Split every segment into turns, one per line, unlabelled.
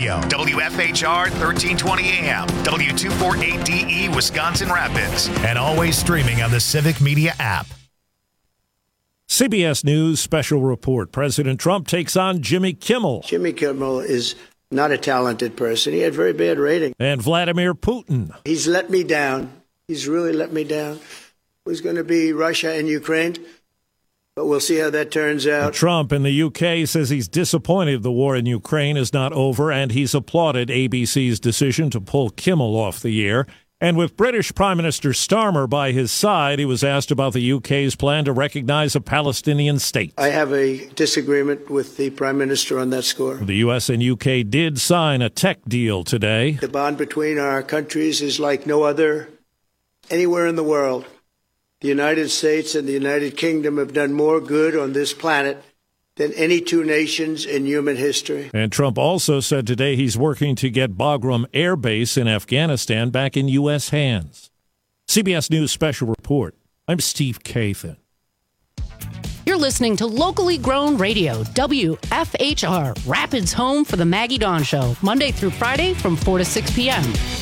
Radio, WFHR 1320 AM, W248DE Wisconsin Rapids, and always streaming on the Civic Media app.
CBS News special report. President Trump takes on Jimmy Kimmel.
Jimmy Kimmel is not a talented person. He had very bad ratings.
And Vladimir Putin.
He's let me down. He's really let me down. It was going to be Russia and Ukraine, but we'll see how that turns out.
Trump in the UK says he's disappointed the war in Ukraine is not over, and he's applauded ABC's decision to pull Kimmel off the air. And with British Prime Minister Starmer by his side, he was asked about the UK's plan to recognize a Palestinian state.
I have a disagreement with the Prime Minister on that score.
The U.S. and UK did sign a tech deal today.
The bond between our countries is like no other anywhere in the world. The United States and the United Kingdom have done more good on this planet than any two nations in human history.
And Trump also said today he's working to get Bagram Air Base in Afghanistan back in U.S. hands. CBS News Special Report. I'm Steve Kathan.
You're listening to locally grown radio, WFHR, Rapids home for the Maggie Dawn Show, Monday through Friday from 4 to 6 p.m.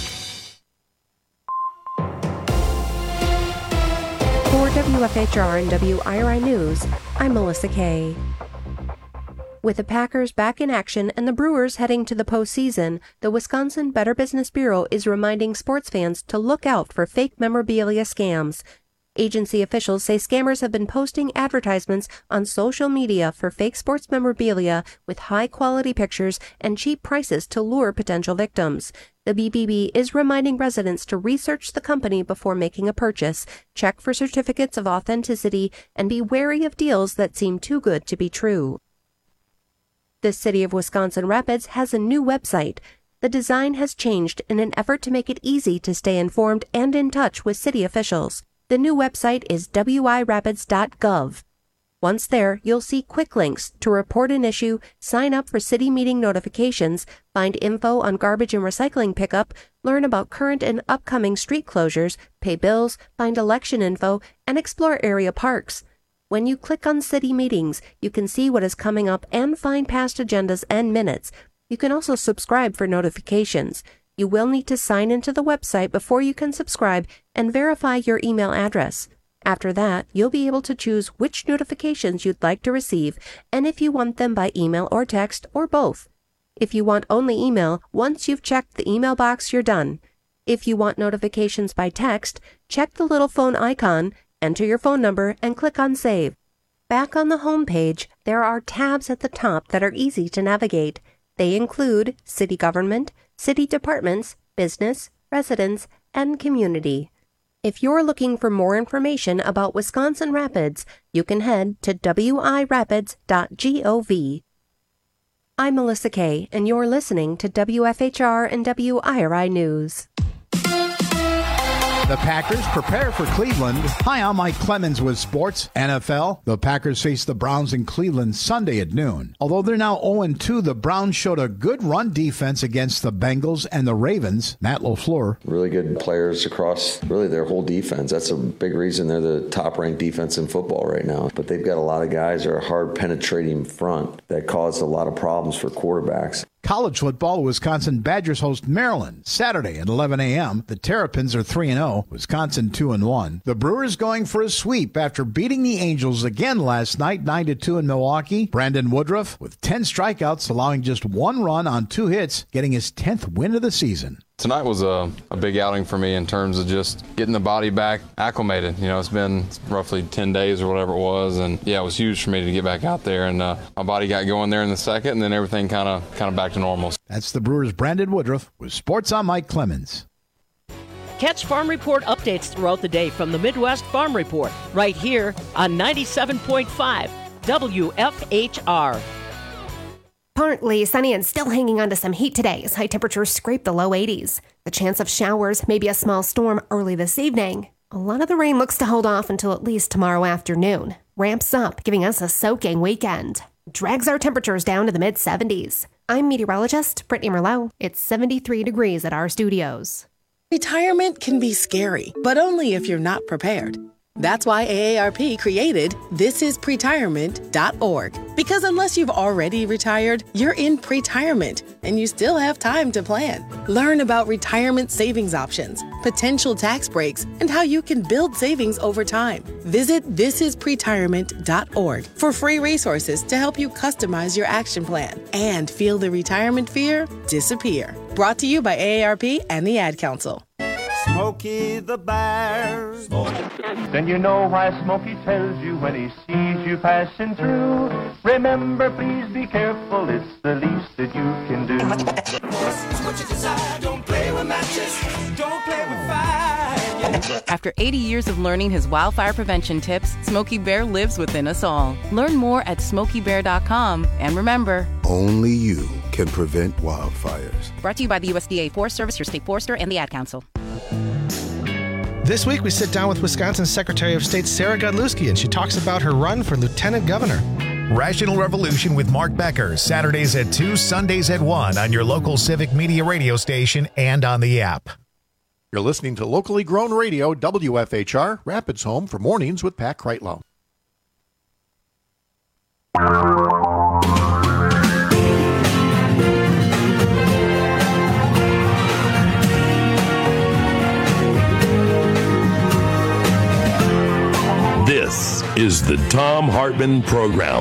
For WFHR and WIRI News, I'm Melissa Kay. With the Packers back in action and the Brewers heading to the postseason, the Wisconsin Better Business Bureau is reminding sports fans to look out for fake memorabilia scams. Agency officials say scammers have been posting advertisements on social media for fake sports memorabilia with high-quality pictures and cheap prices to lure potential victims. The BBB is reminding residents to research the company before making a purchase, check for certificates of authenticity, and be wary of deals that seem too good to be true. The City of Wisconsin Rapids has a new website. The design has changed in an effort to make it easy to stay informed and in touch with city officials. The new website is wirapids.gov. Once there, you'll see quick links to report an issue, sign up for city meeting notifications, find info on garbage and recycling pickup, learn about current and upcoming street closures, pay bills, find election info, and explore area parks. When you click on city meetings, you can see what is coming up and find past agendas and minutes. You can also subscribe for notifications. You will need to sign into the website before you can subscribe and verify your email address. After that, you'll be able to choose which notifications you'd like to receive and if you want them by email or text or both. If you want only email, once you've checked the email box, you're done. If you want notifications by text, check the little phone icon, enter your phone number, and click on Save. Back on the home page, there are tabs at the top that are easy to navigate. They include City Government, City Departments, Business, Residents, and Community. If you're looking for more information about Wisconsin Rapids, you can head to wirapids.gov. I'm Melissa Kay, and you're listening to WFHR and WIRI News.
The Packers prepare for Cleveland. Hi, I'm Mike Clemens with Sports. NFL, the Packers face the Browns in Cleveland Sunday at noon. Although they're now 0-2, the Browns showed a good run defense against the Bengals and the Ravens. Matt LaFleur.
Really good players across really their whole defense. That's a big reason they're the top-ranked defense in football right now. But they've got a lot of guys that are hard-penetrating front that cause a lot of problems for quarterbacks.
College football, Wisconsin Badgers host Maryland Saturday at 11 a.m. The Terrapins are 3-0, Wisconsin 2-1. The Brewers going for a sweep after beating the Angels again last night, 9-2 in Milwaukee. Brandon Woodruff with 10 strikeouts, allowing just one run on 2 hits, getting his 10th win of the season.
Tonight was a big outing for me in terms of just getting the body back acclimated. You know, it's been roughly 10 days or whatever it was, and yeah, it was huge for me to get back out there, and my body got going there in the second, and then everything kind of back to normal.
That's the Brewers' Brandon Woodruff with Sports on Mike Clemens.
Catch Farm Report updates throughout the day from the Midwest Farm Report right here on 97.5 WFHR.
Partly sunny and still hanging on to some heat today as high temperatures scrape the low 80s. The chance of showers, maybe a small storm early this evening. A lot of the rain looks to hold off until at least tomorrow afternoon. Ramps up, giving us a soaking weekend. Drags our temperatures down to the mid-70s. I'm meteorologist Brittany Merlot. It's 73 degrees at our studios.
Retirement can be scary, but only if you're not prepared. That's why AARP created thisispretirement.org. Because unless you've already retired, you're in pretirement, and you still have time to plan. Learn about retirement savings options, potential tax breaks, and how you can build savings over time. Visit thisispretirement.org for free resources to help you customize your action plan and feel the retirement fear disappear. Brought to you by AARP and the Ad Council.
Smokey the Bear.
Then you know why Smokey tells you when he sees you passing through. Remember, please be careful, it's the least that you can do.
What you desire, don't play with matches, don't play with fire.
After 80 years of learning his wildfire prevention tips, Smokey Bear lives within us all. Learn more at SmokeyBear.com. And remember,
only you can prevent wildfires.
Brought to you by the USDA Forest Service, your state forester, and the Ad Council.
This week, we sit down with Wisconsin's Secretary of State, Sarah Godlewski, and she talks about her run for lieutenant governor.
Rational Revolution with Mark Becker, Saturdays at 2, Sundays at 1 on your local Civic Media radio station and on the app.
You're listening to locally grown radio, WFHR, Rapids Home for Mornings with Pat Kreitlow.
This is the Thom Hartmann Program.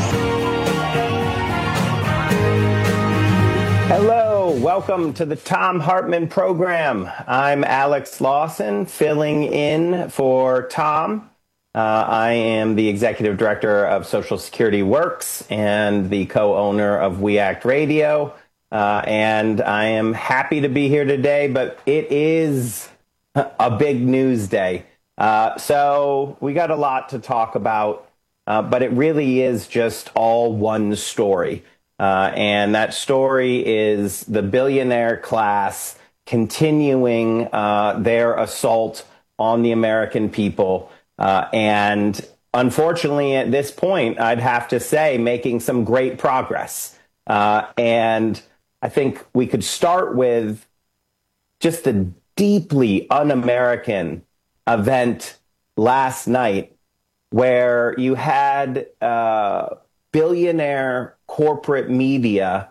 Hello, welcome to the Thom Hartmann Program. I'm Alex Lawson, filling in for Tom. I am the Executive Director of Social Security Works and the co-owner of We Act Radio. And I am happy to be here today, but it is a big news day. So we got a lot to talk about, but it really is just all one story. And that story is the billionaire class continuing their assault on the American people. And unfortunately, at this point, I'd have to say, making some great progress. And I think we could start with just a deeply un-American event last night where you had billionaire corporate media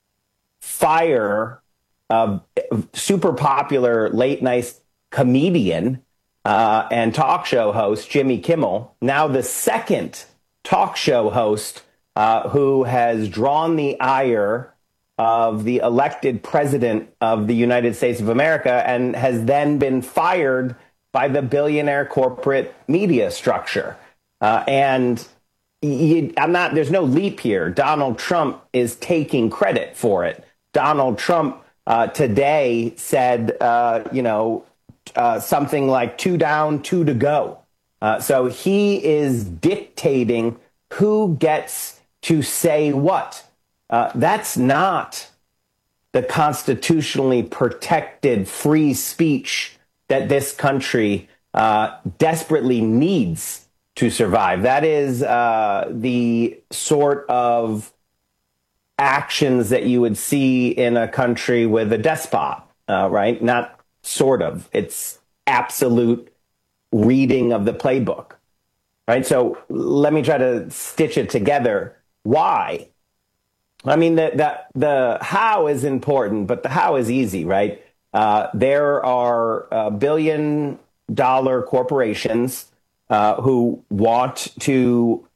fire a super popular late night comedian and talk show host, Jimmy Kimmel, now the second talk show host who has drawn the ire of the elected president of the United States of America and has then been fired by the billionaire corporate media structure. There's no leap here. Donald Trump is taking credit for it. Donald Trump today said, something like 2 down, 2 to go. So he is dictating who gets to say what. That's not the constitutionally protected free speech that this country desperately needs to survive. That is the sort of actions that you would see in a country with a despot, right? Not sort of. It's absolute reading of the playbook, right? So let me try to stitch it together. Why? I mean, the how is important, but the how is easy, right? There are $1 billion corporations who want to,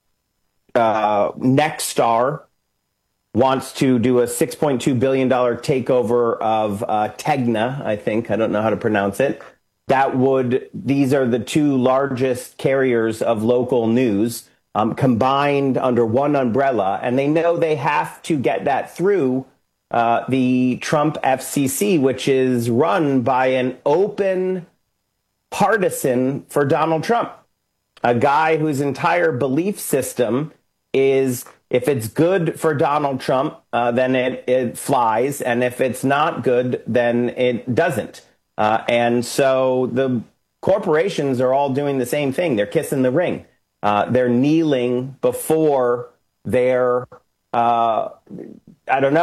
Nexstar wants to do a $6.2 billion takeover of Tegna, I think. I don't know how to pronounce it. These are the two largest carriers of local news combined under one umbrella, and they know they have to get that through the Trump FCC, which is run by an open partisan for Donald Trump, a guy whose entire belief system is if it's good for Donald Trump, then it flies. And if it's not good, then it doesn't. And so the corporations are all doing the same thing. They're kissing the ring. They're kneeling before their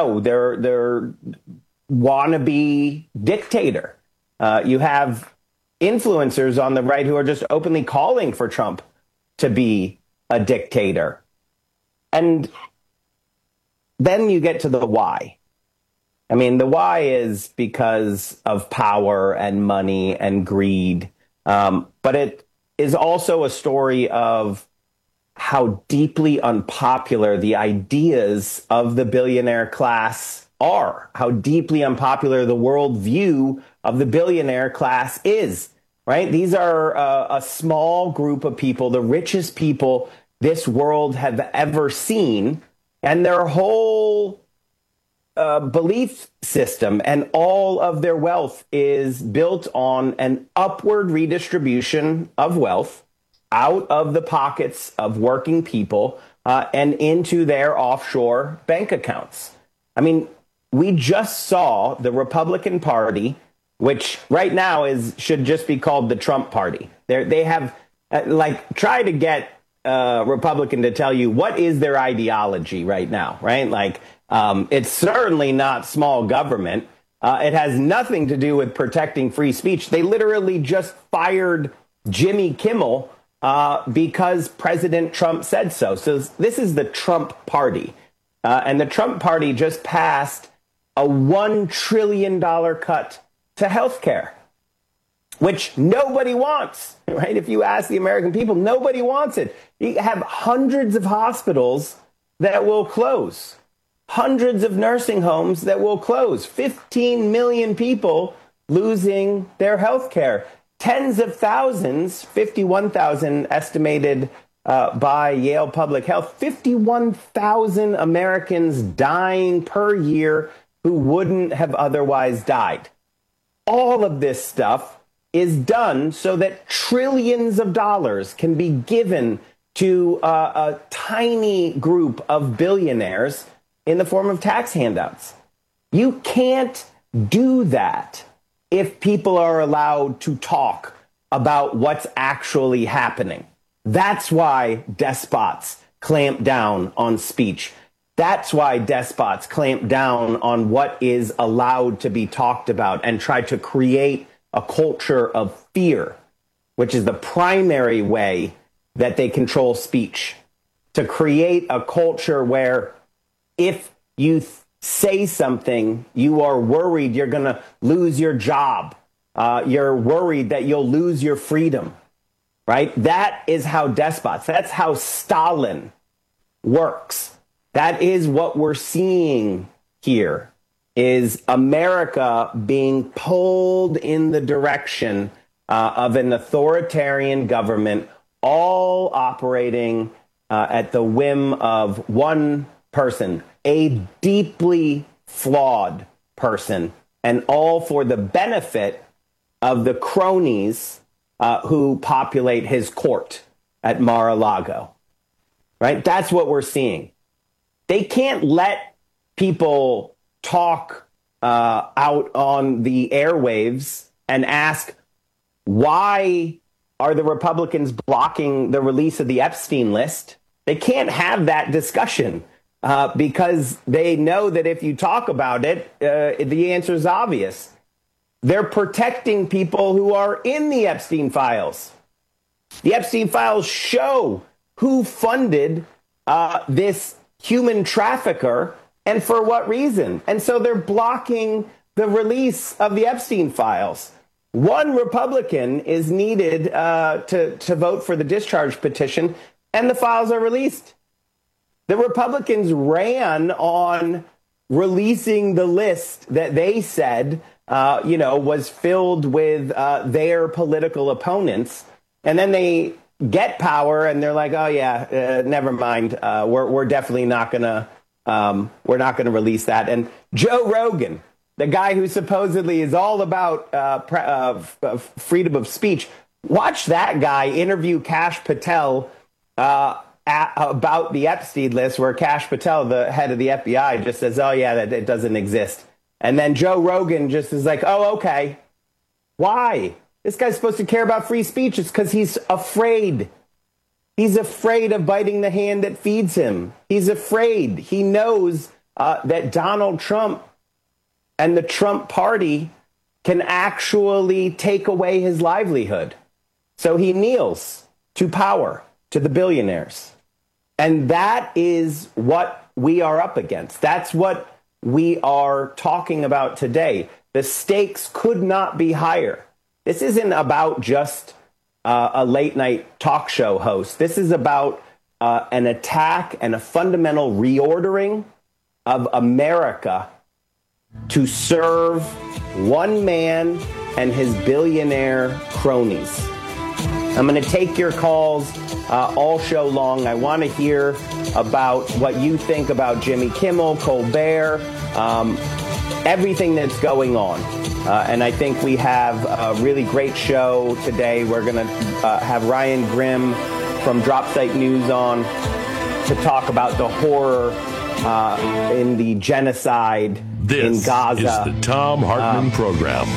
their wannabe dictator. You have influencers on the right who are just openly calling for Trump to be a dictator. And then you get to the why. I mean, the why is because of power and money and greed. But it is also a story of how deeply unpopular the ideas of the billionaire class are, how deeply unpopular the worldview of the billionaire class is, right? These are a small group of people, the richest people this world have ever seen, and their whole belief system and all of their wealth is built on an upward redistribution of wealth out of the pockets of working people and into their offshore bank accounts. I mean, we just saw the Republican Party, which right now should just be called the Trump Party. They have try to get Republican to tell you what is their ideology right now, right? It's certainly not small government. It has nothing to do with protecting free speech. They literally just fired Jimmy Kimmel because President Trump said so. So this is the Trump Party. And the Trump Party just passed a $1 trillion cut to health care, which nobody wants, right? If you ask the American people, nobody wants it. You have hundreds of hospitals that will close, hundreds of nursing homes that will close, 15 million people losing their health care, tens of thousands, 51,000 estimated by Yale Public Health, 51,000 Americans dying per year who wouldn't have otherwise died. All of this stuff is done so that trillions of dollars can be given to a tiny group of billionaires in the form of tax handouts. You can't do that if people are allowed to talk about what's actually happening. That's why despots clamp down on speech. That's why despots clamp down on what is allowed to be talked about and try to create a culture of fear, which is the primary way that they control speech. To create a culture where if you say something, you are worried you're going to lose your job. You're worried that you'll lose your freedom, right? That is how despots, that's how Stalin works. That is what we're seeing here, is America being pulled in the direction of an authoritarian government, all operating at the whim of one person, a deeply flawed person, and all for the benefit of the cronies who populate his court at Mar-a-Lago, right? That's what we're seeing. They can't let people talk out on the airwaves and ask, why are the Republicans blocking the release of the Epstein list? They can't have that discussion because they know that if you talk about it, the answer is obvious. They're protecting people who are in the Epstein files. The Epstein files show who funded this human trafficker and for what reason. And so they're blocking the release of the Epstein files. One Republican is needed to vote for the discharge petition, and the files are released. The Republicans ran on releasing the list that they said, was filled with their political opponents. And then they get power and they're like, oh, yeah, never mind. We're definitely not going to we're not going to release that. And Joe Rogan, the guy who supposedly is all about freedom of speech, watch that guy interview Kash Patel about the Epstein list, where Kash Patel, the head of the FBI, just says, oh, yeah, that it doesn't exist. And then Joe Rogan just is like, oh, OK. Why? This guy's supposed to care about free speech. It's because he's afraid. He's afraid of biting the hand that feeds him. He's afraid. He knows that Donald Trump and the Trump party can actually take away his livelihood. So he kneels to power, to the billionaires. And that is what we are up against. That's what we are talking about today. The stakes could not be higher. This isn't about just a late night talk show host. This is about an attack and a fundamental reordering of America to serve one man and his billionaire cronies. I'm going to take your calls all show long. I want to hear about what you think about Jimmy Kimmel, Colbert, everything that's going on. And I think we have a really great show today. We're going to have Ryan Grimm from Drop Site News on to talk about the horror in the genocide in Gaza.
This is the Thom Hartmann Program.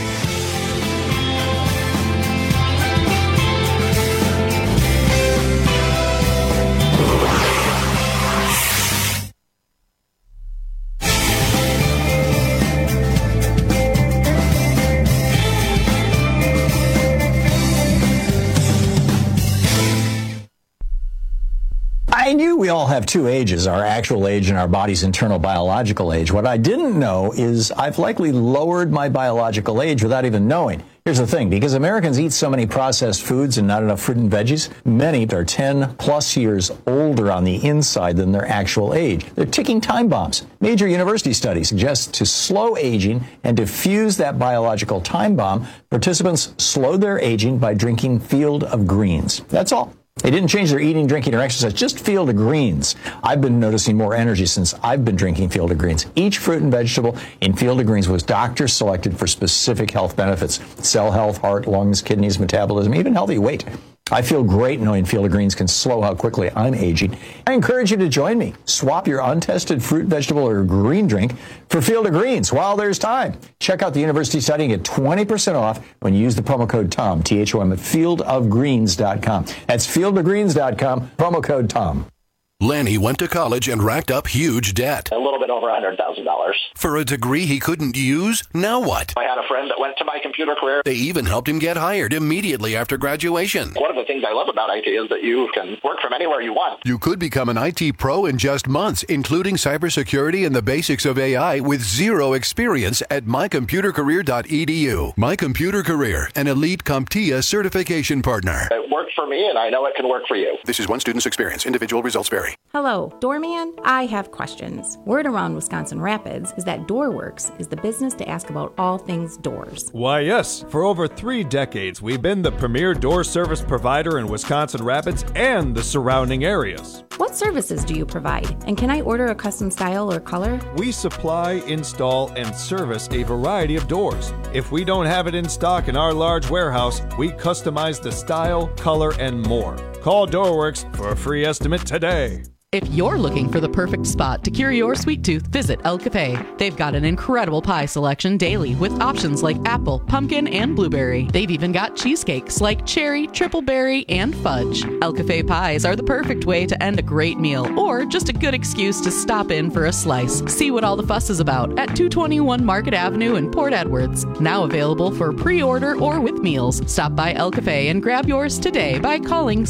I knew we all have two ages, our actual age and our body's internal biological age. What I didn't know is I've likely lowered my biological age without even knowing. Here's the thing, because Americans eat so many processed foods and not enough fruit and veggies, many are 10 plus years older on the inside than their actual age. They're ticking time bombs. Major university studies suggest to slow aging and diffuse that biological time bomb, participants slowed their aging by drinking Field of Greens. That's all. They didn't change their eating, drinking, or exercise, just Field of Greens. I've been noticing more energy since I've been drinking Field of Greens. Each fruit and vegetable in Field of Greens was doctor selected for specific health benefits: cell health, heart, lungs, kidneys, metabolism, even healthy weight. I feel great knowing Field of Greens can slow how quickly I'm aging. I encourage you to join me. Swap your untested fruit, vegetable, or green drink for Field of Greens while there's time. Check out the university study and get 20% off when you use the promo code TOM, T-H-O-M, at fieldofgreens.com. That's fieldofgreens.com, promo code TOM.
Lanny went to college and racked up huge debt.
A little bit over $100,000.
For a degree he couldn't use? Now what?
I had a friend that went to My Computer Career.
They even helped him get hired immediately after graduation.
One of the things I love about IT is that you can work from anywhere you want.
You could become an IT pro in just months, including cybersecurity and the basics of AI with zero experience at mycomputercareer.edu. My Computer Career, an elite CompTIA certification partner.
It worked for me, and I know it can work for you.
This is one student's experience. Individual results vary.
Hello, Doorman. I have questions. Word around Wisconsin Rapids is that DoorWorks is the business to ask about all things doors.
Why, yes. For over 3 decades, we've been the premier door service provider in Wisconsin Rapids and the surrounding areas.
What services do you provide? And can I order a custom style or color?
We supply, install, and service a variety of doors. If we don't have it in stock in our large warehouse, we customize the style, color, and more. Call DoorWorks for a free estimate today.
If you're looking for the perfect spot to cure your sweet tooth, visit El Cafe. They've got an incredible pie selection daily with options like apple, pumpkin, and blueberry. They've even got cheesecakes like cherry, triple berry, and fudge. El Cafe pies are the perfect way to end a great meal or just a good excuse to stop in for a slice. See what all the fuss is about at 221 Market Avenue in Port Edwards. Now available for pre-order or with meals. Stop by El Cafe and grab yours today by calling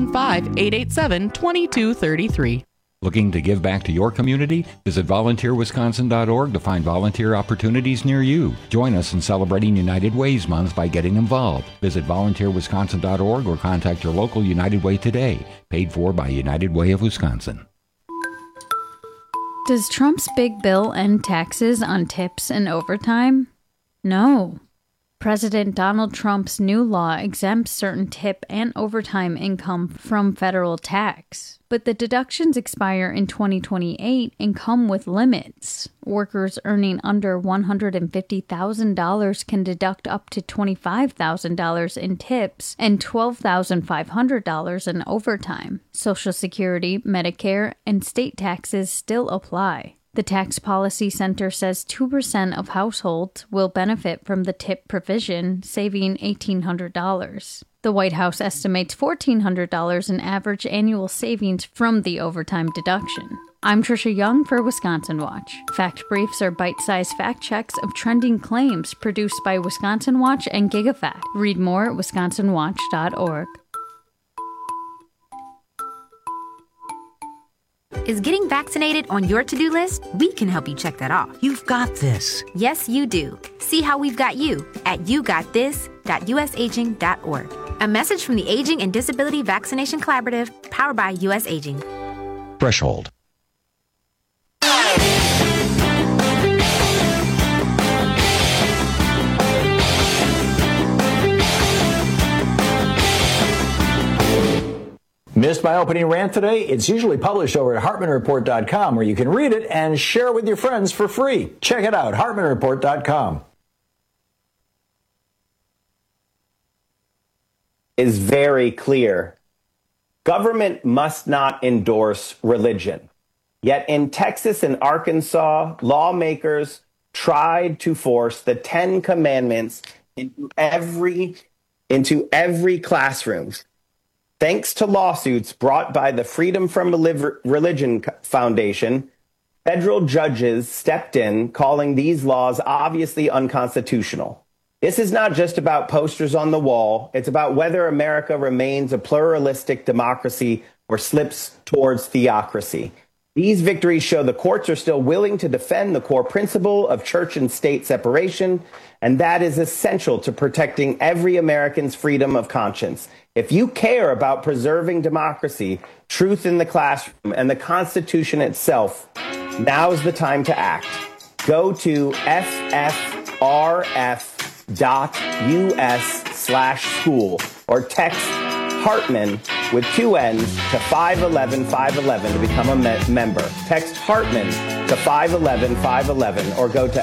715-887-2233.
Looking to give back to your community? Visit volunteerwisconsin.org to find volunteer opportunities near you. Join us in celebrating United Ways Month by getting involved. Visit volunteerwisconsin.org or contact your local United Way today. Paid for by United Way of Wisconsin.
Does Trump's big bill end taxes on tips and overtime? No. President Donald Trump's new law exempts certain tip and overtime income from federal tax. But the deductions expire in 2028 and come with limits. Workers earning under $150,000 can deduct up to $25,000 in tips and $12,500 in overtime. Social Security, Medicare, and state taxes still apply. The Tax Policy Center says 2% of households will benefit from the tip provision, saving $1,800. The White House estimates $1,400 in average annual savings from the overtime deduction. I'm Trisha Young for Wisconsin Watch. Fact Briefs are bite-sized fact checks of trending claims produced by Wisconsin Watch and GigaFact. Read more at wisconsinwatch.org.
Is getting vaccinated on your to-do list? We can help you check that off.
You've got this.
Yes, you do. See how we've got you at yougotthis.usaging.org. A message from the Aging and Disability Vaccination Collaborative, powered by U.S. Aging.
Threshold. Missed my opening rant today? It's usually published over at HartmanReport.com, where you can read it and share it with your friends for free. Check it out, HartmanReport.com.
Is very clear. Government must not endorse religion. Yet in Texas and Arkansas, lawmakers tried to force the 10 Commandments into every classroom. Thanks to lawsuits brought by the Freedom from Religion Foundation, federal judges stepped in, calling these laws obviously unconstitutional. This is not just about posters on the wall. It's about whether America remains a pluralistic democracy or slips towards theocracy. These victories show the courts are still willing to defend the core principle of church and state separation, and that is essential to protecting every American's freedom of conscience. If you care about preserving democracy, truth in the classroom, and the Constitution itself, now is the time to act. Go to ffrf.us/school or text Hartman with 2 N's to 511-511 to become a member. Text Hartman to 511-511 or go to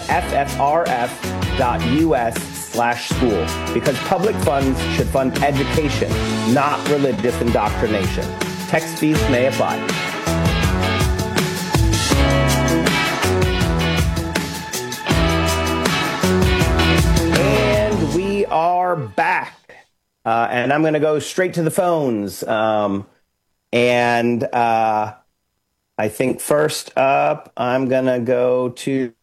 ffrf.us/school, because public funds should fund education, not religious indoctrination. Text fees may apply. And we are back. And I'm going to go straight to the phones. I think first up, I'm going to go to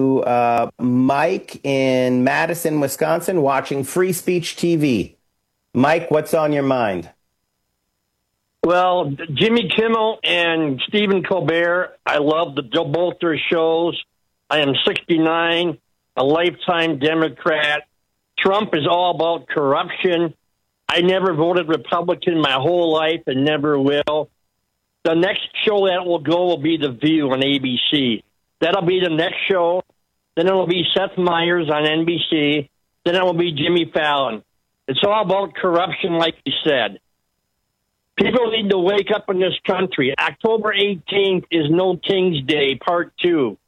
Mike in Madison, Wisconsin, watching Free Speech TV. Mike, what's on your mind?
Well, Jimmy Kimmel and Stephen Colbert, I love both their shows. I am 69, a lifetime Democrat. Trump is all about corruption. I never voted Republican my whole life and never will. The next show that will go will be The View on ABC. That'll be the next show. Then it'll be Seth Meyers on NBC. Then it will be Jimmy Fallon. It's all about corruption, like you said. People need to wake up in this country. October 18th is No King's Day, Part 2.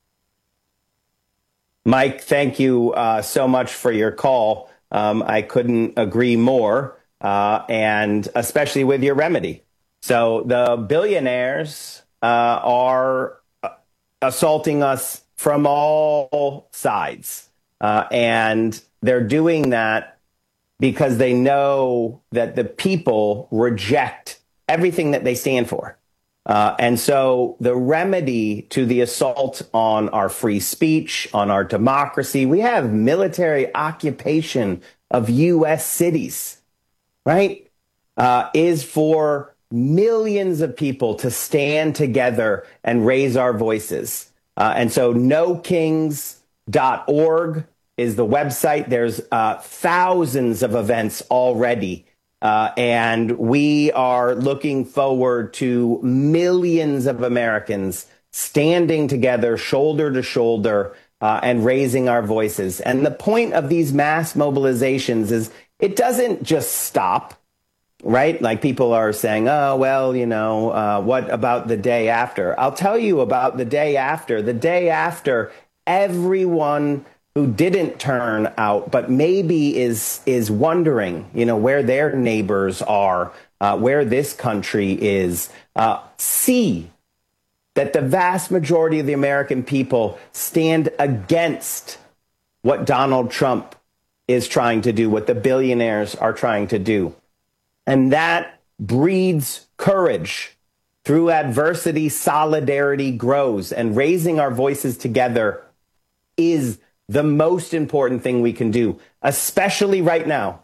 Mike, thank you so much for your call. I couldn't agree more, and especially with your remedy. So the billionaires are assaulting us from all sides, and they're doing that because they know that the people reject everything that they stand for. And so the remedy to the assault on our free speech, on our democracy, we have military occupation of U.S. cities, right, is for millions of people to stand together and raise our voices. And so nokings.org is the website. There's thousands of events already. And we are looking forward to millions of Americans standing together, shoulder to shoulder, and raising our voices. And the point of these mass mobilizations is it doesn't just stop, right? Like people are saying, oh, well, what about the day after? I'll tell you about the day after. The day after, everyone who didn't turn out, but maybe is wondering, where their neighbors are, where this country is, see that the vast majority of the American people stand against what Donald Trump is trying to do, what the billionaires are trying to do. And that breeds courage Through adversity, solidarity grows, and raising our voices together is the most important thing we can do, especially right now.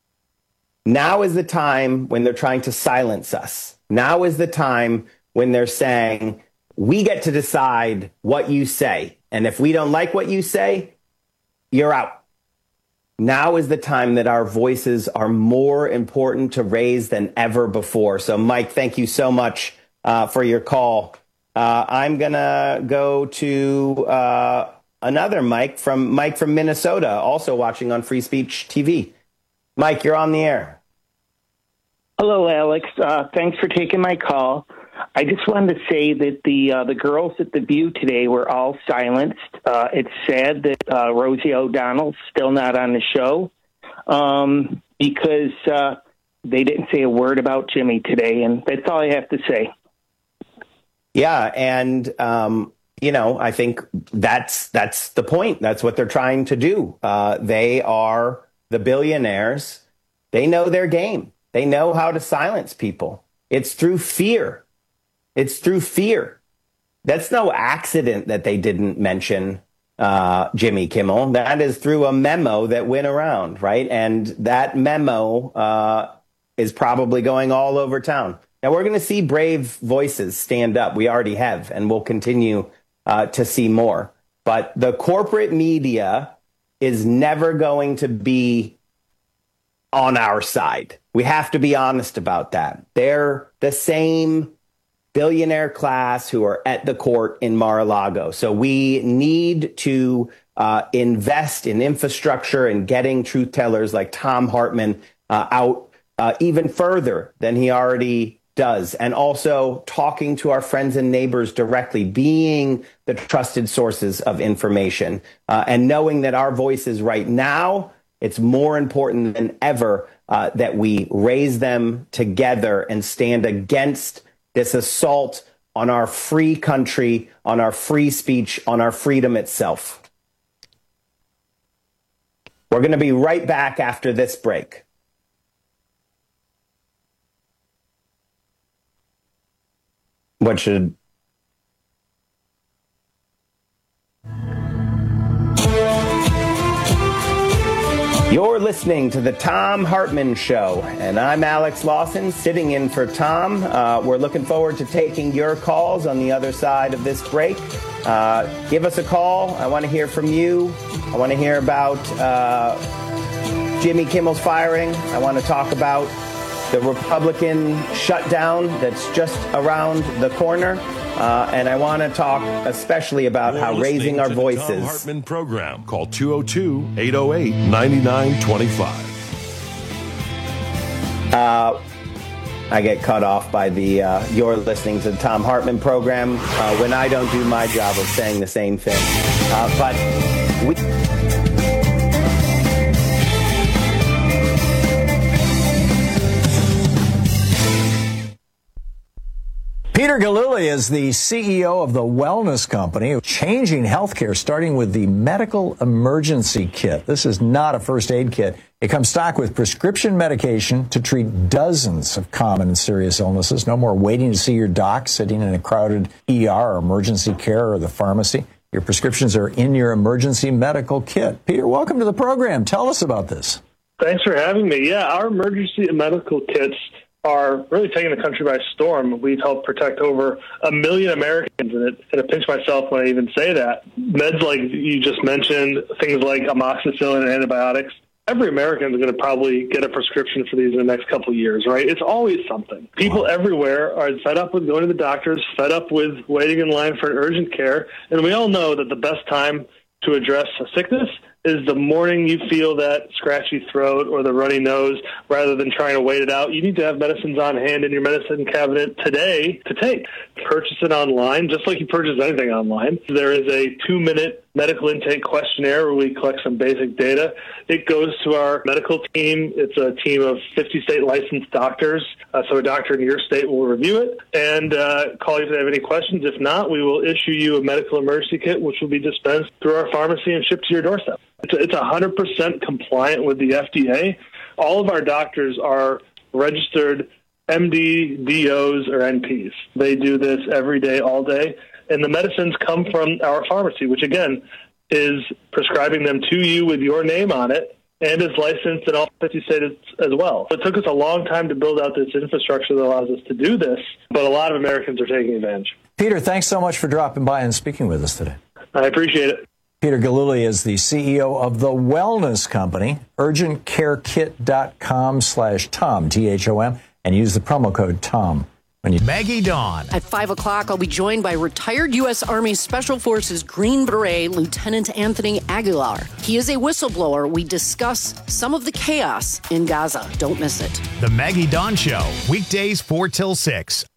Now is the time when they're trying to silence us. Now is the time when they're saying, we get to decide what you say. And if we don't like what you say, you're out. Now is the time that our voices are more important to raise than ever before. So, Mike, thank you so much for your call. I'm going to go to another Mike from Minnesota, also watching on Free Speech TV. Mike, you're on the air.
Hello, Alex. Thanks for taking my call. I just wanted to say that the girls at the View today were all silenced. It's sad that Rosie O'Donnell's still not on the show because they didn't say a word about Jimmy today, and that's all I have to say.
Yeah, and I think that's the point. That's what they're trying to do. They are the billionaires. They know their game. They know how to silence people. It's through fear. It's through fear. That's no accident that they didn't mention Jimmy Kimmel. That is through a memo that went around, right? And that memo is probably going all over town. Now, we're going to see brave voices stand up. We already have, and we'll continue to see more. But the corporate media is never going to be on our side. We have to be honest about that. They're the same billionaire class who are at the court in Mar-a-Lago. So we need to invest in infrastructure and getting truth tellers like Thom Hartmann out even further than he already does. And also talking to our friends and neighbors directly, being the trusted sources of information, and knowing that our voices right now, it's more important than ever that we raise them together and stand against this assault on our free country, on our free speech, on our freedom itself. We're going to be right back after this break. What should... You're listening to the Thom Hartmann Show, and I'm Alex Lawson, sitting in for Tom. We're looking forward to taking your calls on the other side of this break. Give us a call. I want to hear from you. I want to hear about Jimmy Kimmel's firing. I want to talk about the Republican shutdown that's just around the corner. And I want to talk especially about how raising our voices.
The Thom Hartmann Program. Call 202-808-9925.
I get cut off by the you're listening to the Thom Hartmann Program when I don't do my job of saying the same thing. But we...
Peter Gillooly is the CEO of the Wellness Company, changing healthcare, starting with the medical emergency kit. This is not a first aid kit. It comes stocked with prescription medication to treat dozens of common and serious illnesses. No more waiting to see your doc, sitting in a crowded ER or emergency care or the pharmacy. Your prescriptions are in your emergency medical kit. Peter, welcome to the program. Tell us about this.
Thanks for having me. Yeah, our emergency medical kits are really taking the country by storm. We've helped protect over 1 million Americans, and I pinch myself when I even say that. Meds like you just mentioned, things like amoxicillin and antibiotics, every American is going to probably get a prescription for these in the next couple of years, right? It's always something. People everywhere are fed up with going to the doctors, fed up with waiting in line for an urgent care, and we all know that the best time to address a sickness is the morning you feel that scratchy throat or the runny nose, rather than trying to wait it out. You need to have medicines on hand in your medicine cabinet today to take. Purchase it online, just like you purchase anything online. There is a 2-minute medical intake questionnaire where we collect some basic data. It goes to our medical team. It's a team of 50 state licensed doctors. So a doctor in your state will review it and call you if they have any questions. If not, we will issue you a medical emergency kit, which will be dispensed through our pharmacy and shipped to your doorstep. It's 100% compliant with the FDA. All of our doctors are registered MD, DOs, or NPs. They do this every day, all day. And the medicines come from our pharmacy, which, again, is prescribing them to you with your name on it and is licensed in all 50 states as well. It took us a long time to build out this infrastructure that allows us to do this, but a lot of Americans are taking advantage.
Peter, thanks so much for dropping by and speaking with us today.
I appreciate it.
Peter Galuli is the CEO of The Wellness Company, urgentcarekit.com/Tom, THOM, and use the promo code TOM.
Maggie Dawn.
At 5 o'clock, I'll be joined by retired U.S. Army Special Forces Green Beret Lieutenant Anthony Aguilar. He is a whistleblower. We discuss some of the chaos in Gaza. Don't miss it.
The Maggie Dawn Show, weekdays 4 till 6.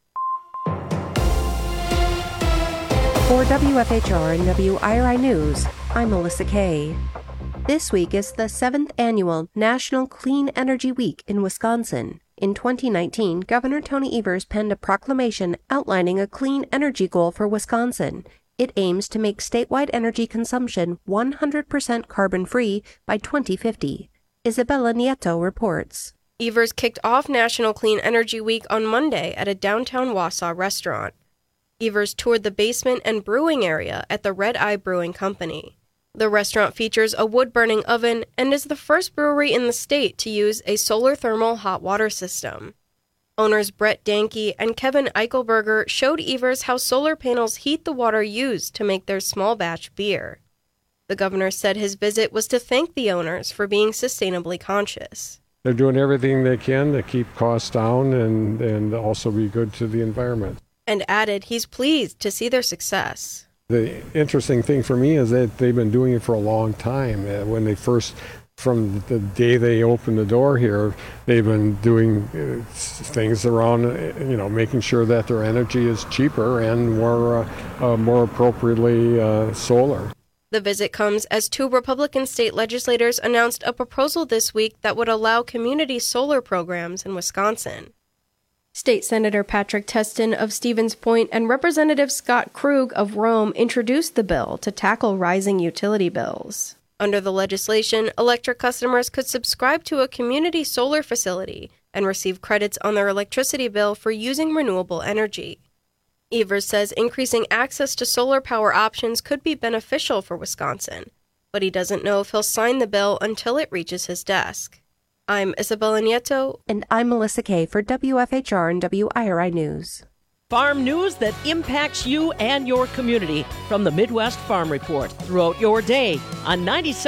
For WFHR and WIRI News, I'm Melissa Kay. This week is the 7th annual National Clean Energy Week in Wisconsin. In 2019, Governor Tony Evers penned a proclamation outlining a clean energy goal for Wisconsin. It aims to make statewide energy consumption 100% carbon-free by 2050. Isabella Nieto reports.
Evers kicked off National Clean Energy Week on Monday at a downtown Wausau restaurant. Evers toured the basement and brewing area at the Red Eye Brewing Company. The restaurant features a wood-burning oven and is the first brewery in the state to use a solar thermal hot water system. Owners Brett Danke and Kevin Eichelberger showed Evers how solar panels heat the water used to make their small batch beer. The governor said his visit was to thank the owners for being sustainably conscious.
They're doing everything they can to keep costs down and also be good to the environment.
And added he's pleased to see their success.
The interesting thing for me is that they've been doing it for a long time. When they first, from the day they opened the door here, they've been doing things around, making sure that their energy is cheaper and more appropriately solar.
The visit comes as 2 Republican state legislators announced a proposal this week that would allow community solar programs in Wisconsin. State Senator Patrick Teston of Stevens Point and Representative Scott Krug of Rome introduced the bill to tackle rising utility bills. Under the legislation, electric customers could subscribe to a community solar facility and receive credits on their electricity bill for using renewable energy. Evers says increasing access to solar power options could be beneficial for Wisconsin, but he doesn't know if he'll sign the bill until it reaches his desk. I'm Isabella Nieto.
And I'm Melissa Kay for WFHR and WIRI News.
Farm news that impacts you and your community from the Midwest Farm Report throughout your day on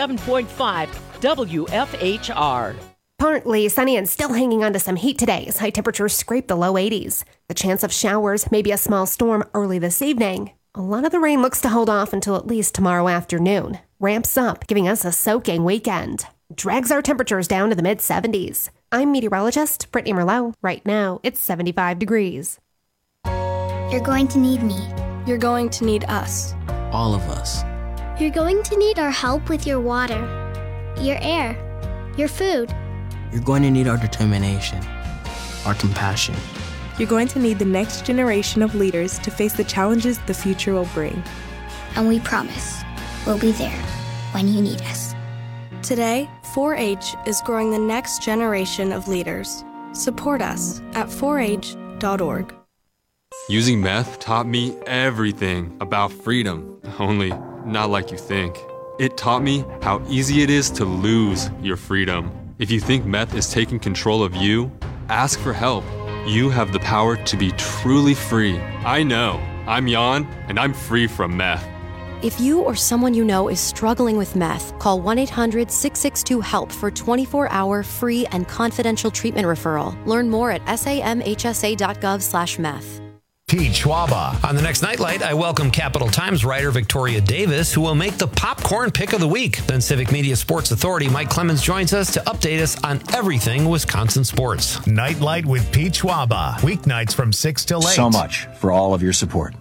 97.5 WFHR.
Partly sunny and still hanging on to some heat today as high temperatures scrape the low 80s. The chance of showers, maybe a small storm early this evening. A lot of the rain looks to hold off until at least tomorrow afternoon. Ramps up, giving us a soaking weekend. Drags our temperatures down to the mid-70s. I'm meteorologist Brittany Merlot. Right now, it's 75 degrees.
You're going to need me.
You're going to need us.
All of us.
You're going to need our help with your water, your air, your food.
You're going to need our determination, our compassion.
You're going to need the next generation of leaders to face the challenges the future will bring.
And we promise, we'll be there when you need us.
Today, 4-H is growing the next generation of leaders. Support us at 4h.org.
Using meth taught me everything about freedom, only not like you think. It taught me how easy it is to lose your freedom. If you think meth is taking control of you, ask for help. You have the power to be truly free. I know. I'm Jan, and I'm free from meth.
If you or someone you know is struggling with meth, call 1-800-662-HELP for 24-hour free and confidential treatment referral. Learn more at samhsa.gov/meth.
Pete Schwaba. On the next Nightlight, I welcome Capital Times writer Victoria Davis, who will make the popcorn pick of the week. Then Civic Media Sports Authority Mike Clemens joins us to update us on everything Wisconsin sports.
Nightlight with Pete Schwaba. Weeknights from 6 till 8.
So much for all of your support.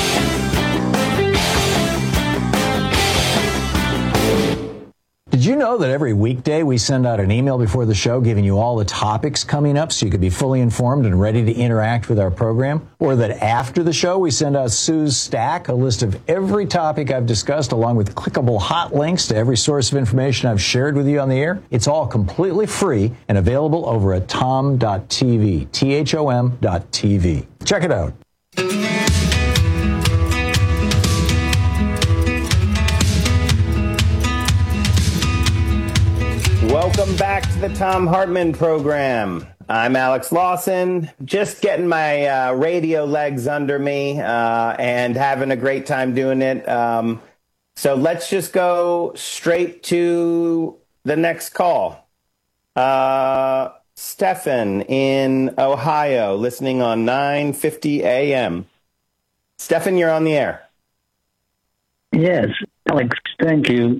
Did you know know that every weekday we send out an email before the show giving you all the topics coming up so you can be fully informed and ready to interact with our program? Or that after the show we send out Sue's Stack, a list of every topic I've discussed along with clickable hot links to every source of information I've shared with you on the air? It's all completely free and available over at tom.tv, THOM.tv. Check it out.
Welcome back to the Thom Hartmann program. I'm Alex Lawson, just getting my radio legs under me and having a great time doing it. So let's just go straight to the next call. Stefan in Ohio, listening on 950 AM. Stefan, you're on the air.
Yes, Alex, thank you.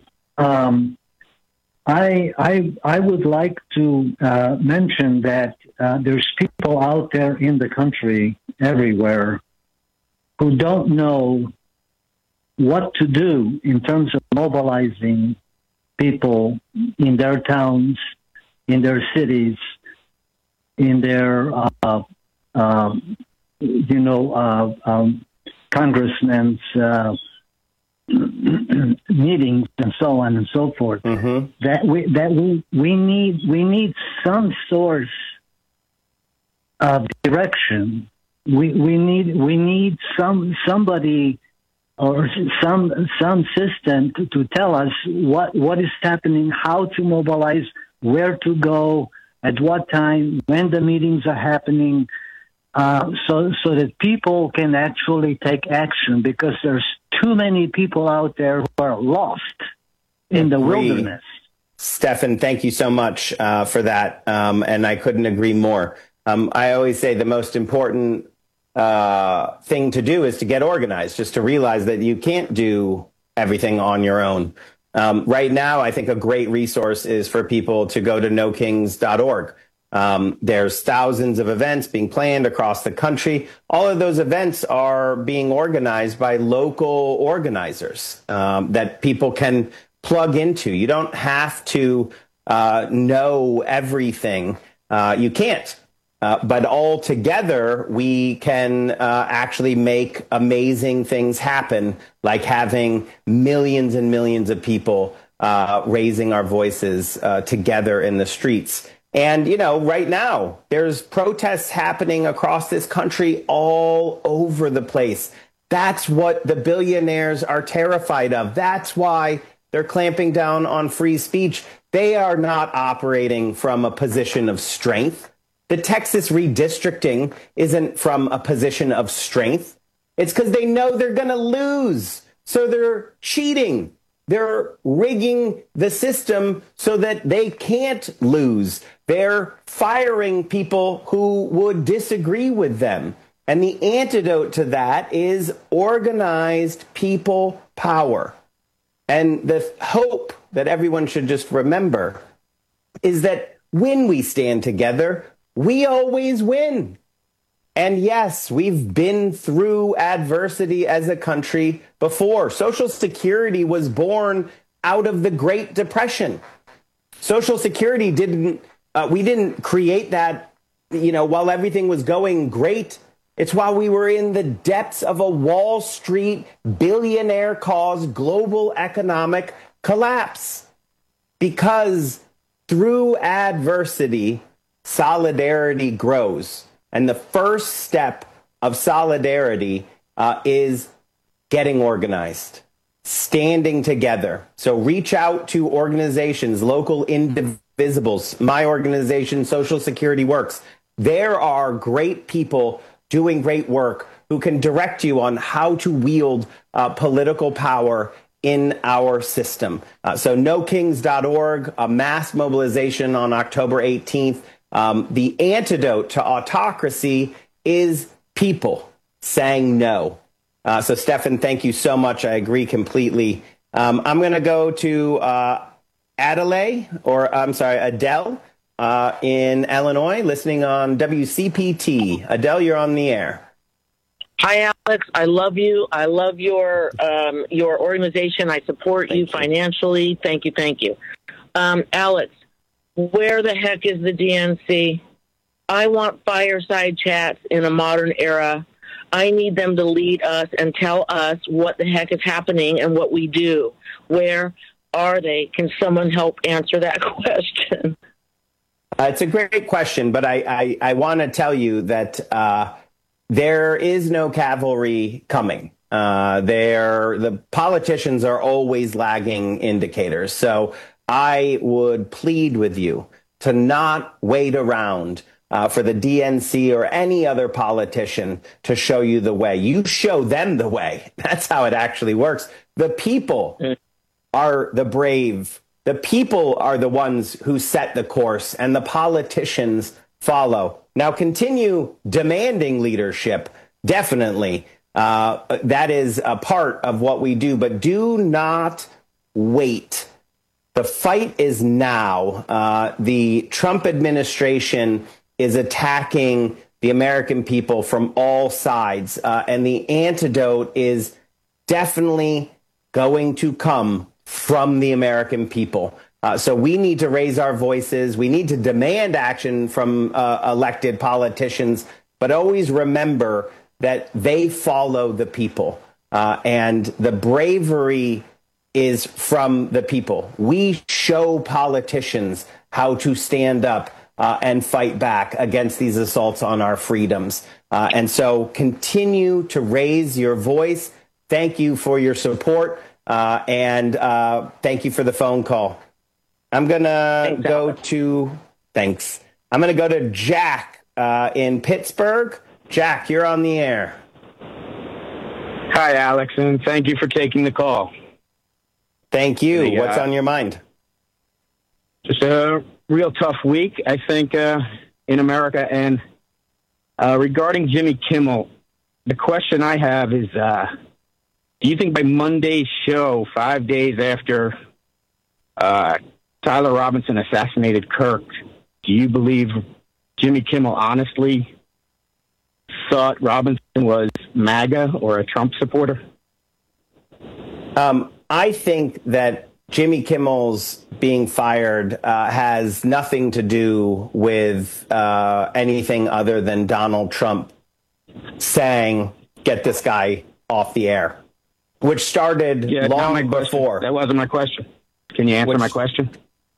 I would like to mention that there's people out there in the country, everywhere, who don't know what to do in terms of mobilizing people in their towns, in their cities, in their, congressmen's meetings and so on and so forth.
Mm-hmm.
That we need some source of direction. We need somebody or some system to tell us what is happening, how to mobilize, where to go, at what time, when the meetings are happening, so that people can actually take action, because there's too many people out there who are lost in the wilderness.
Stefan, thank you so much for that, and I couldn't agree more. I always say the most important thing to do is to get organized, just to realize that you can't do everything on your own. Right now, I think a great resource is for people to go to nokings.org. There's thousands of events being planned across the country. All of those events are being organized by local organizers that people can plug into. You don't have to know everything. You can't. But all together, we can actually make amazing things happen, like having millions and millions of people raising our voices together in the streets. And, right now, there's protests happening across this country all over the place. That's what the billionaires are terrified of. That's why they're clamping down on free speech. They are not operating from a position of strength. The Texas redistricting isn't from a position of strength. It's because they know they're going to lose. So they're cheating. They're rigging the system so that they can't lose. They're firing people who would disagree with them. And the antidote to that is organized people power. And the hope that everyone should just remember is that when we stand together, we always win. And yes, we've been through adversity as a country before. Social Security was born out of the Great Depression. Social Security we didn't create that, while everything was going great. It's while we were in the depths of a Wall Street billionaire-caused global economic collapse. Because through adversity, solidarity grows. And the first step of solidarity is getting organized, standing together. So reach out to organizations, local indivisibles, my organization, Social Security Works. There are great people doing great work who can direct you on how to wield political power in our system. So nokings.org, a mass mobilization on October 18th. The antidote to autocracy is people saying no. So, Stefan, thank you so much. I agree completely. I'm going to go to Adele in Illinois, listening on WCPT. Adele, you're on the air.
Hi, Alex. I love you. I love your organization. I support you financially. Thank you. Alex, where the heck is the DNC? I want fireside chats in a modern era. I need them to lead us and tell us what the heck is happening and what we do. Where are they? Can someone help answer that question?
It's a great question, but I want to tell you that there is no cavalry coming. The politicians are always lagging indicators. So I would plead with you to not wait around for the DNC or any other politician to show you the way. You show them the way. That's how it actually works. The people are the brave. The people are the ones who set the course, and the politicians follow. Now, continue demanding leadership, definitely. That is a part of what we do, but do not wait. The fight is now. The Trump administration is attacking the American people from all sides, and the antidote is definitely going to come from the American people. So we need to raise our voices. We need to demand action from elected politicians, but always remember that they follow the people, and the bravery is from the people. We show politicians how to stand up and fight back against these assaults on our freedoms. And so continue to raise your voice. Thank you for your support. And thank you for the phone call. I'm going to go to Jack in Pittsburgh. Jack, you're on the air.
Hi, Alex, and thank you for taking the call.
Thank you. What's on your mind?
Just a real tough week, I think, in America. And regarding Jimmy Kimmel, the question I have is, do you think by Monday's show, 5 days after Tyler Robinson assassinated Kirk, do you believe Jimmy Kimmel honestly thought Robinson was MAGA or a Trump supporter?
I think that Jimmy Kimmel's being fired has nothing to do with anything other than Donald Trump saying, get this guy off the air, which started long before.
That wasn't my question. Can you answer my question?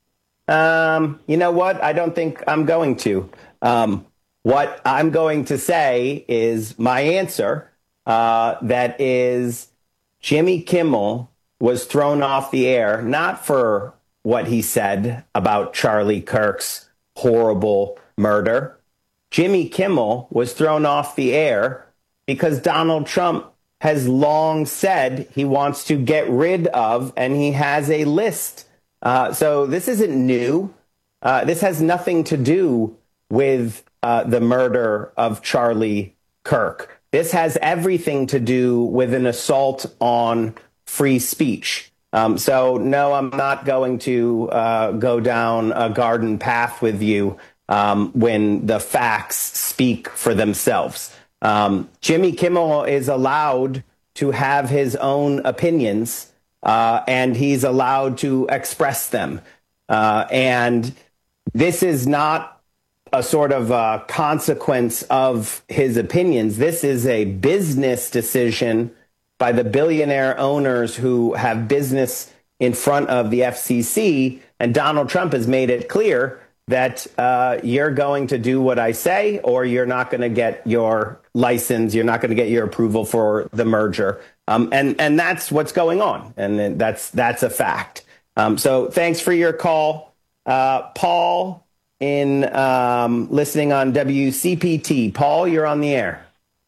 You know what? I don't think I'm going to. What I'm going to say is my answer, that is Jimmy Kimmel was thrown off the air, not for what he said about Charlie Kirk's horrible murder. Jimmy Kimmel was thrown off the air because Donald Trump has long said he wants to get rid of, and he has a list. So this isn't new. This has nothing to do with the murder of Charlie Kirk. This has everything to do with an assault on free speech. So, no, I'm not going to go down a garden path with you when the facts speak for themselves. Jimmy Kimmel is allowed to have his own opinions, and he's allowed to express them. And this is not a sort of consequence of his opinions. This is a business decision by the billionaire owners who have business in front of the FCC. And Donald Trump has made it clear that you're going to do what I say, or you're not going to get your license. You're not going to get your approval for the merger. And that's what's going on. And that's a fact. So thanks for your call. Paul in listening on WCPT. Paul, you're on the air.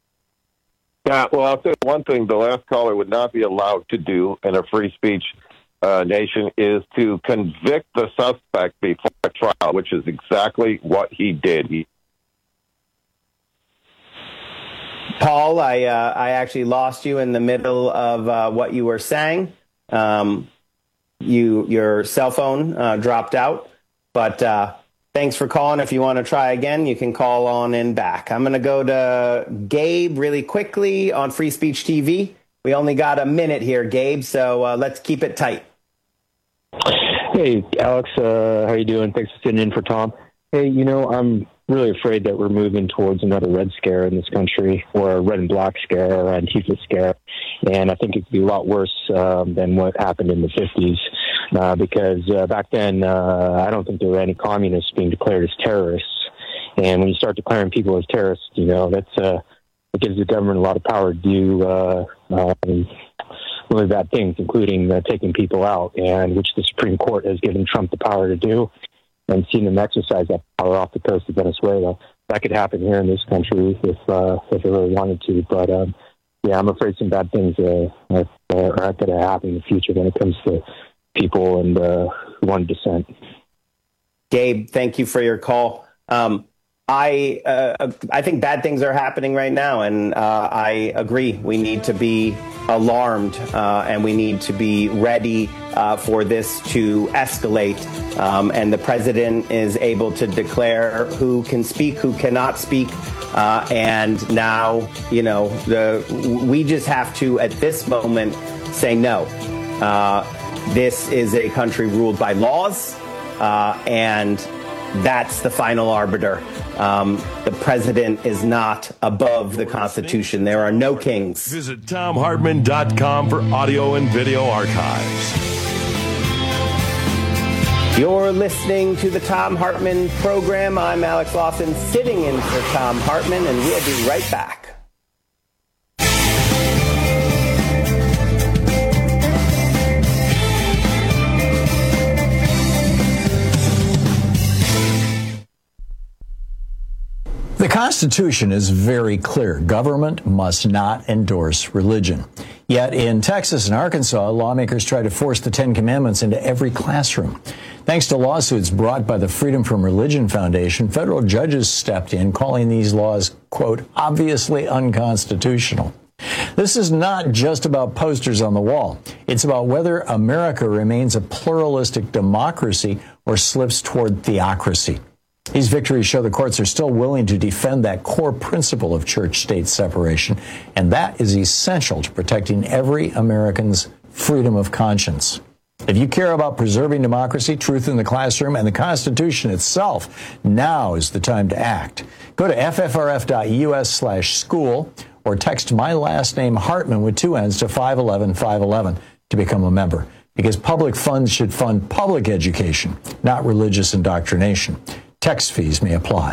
Yeah, well, I'll say one thing the last caller would not be allowed to do in a free speech nation is to convict the suspect before a trial, which is exactly what he did.
Paul, I actually lost you in the middle of what you were saying. Your cell phone dropped out, but thanks for calling. If you want to try again, you can call on in back. I'm going to go to Gabe really quickly on Free Speech TV. We only got a minute here, Gabe, so let's keep it tight.
Hey, Alex, how you doing? Thanks for sitting in for Tom. Hey, I'm really afraid that we're moving towards another red scare in this country, or a red and black scare, or Antifa scare. And I think it could be a lot worse than what happened in the 50s, because back then, I don't think there were any communists being declared as terrorists. And when you start declaring people as terrorists, it gives the government a lot of power to do really bad things, including taking people out, and which the Supreme Court has given Trump the power to do, and seen them exercise that power off the coast of Venezuela. That could happen here in this country if it really wanted to. But I'm afraid some bad things are going to happen in the future when it comes to people and who want dissent.
Gabe, thank you for your call. I think bad things are happening right now, and I agree. We need to be alarmed, and we need to be ready for this to escalate. And the president is able to declare who can speak, who cannot speak. And now, we just have to, at this moment, say no. This is a country ruled by laws, and that's the final arbiter. The president is not above the Constitution. There are no kings.
Visit TomHartman.com for audio and video archives.
You're listening to the Thom Hartmann program. I'm Alex Lawson, sitting in for Thom Hartmann, and we'll be right back.
The Constitution is very clear. Government must not endorse religion. Yet in Texas and Arkansas, lawmakers try to force the Ten Commandments into every classroom. Thanks to lawsuits brought by the Freedom from Religion Foundation, federal judges stepped in, calling these laws, quote, obviously unconstitutional. This is not just about posters on the wall. It's about whether America remains a pluralistic democracy or slips toward theocracy. These victories show the courts are still willing to defend that core principle of church-state separation, and that is essential to protecting every American's freedom of conscience. If you care about preserving democracy, truth in the classroom, and the Constitution itself, now is the time to act. Go to ffrf.us/school or text my last name Hartman with 2 N's to 511-511 to become a member, because public funds should fund public education, not religious indoctrination. Text fees may apply.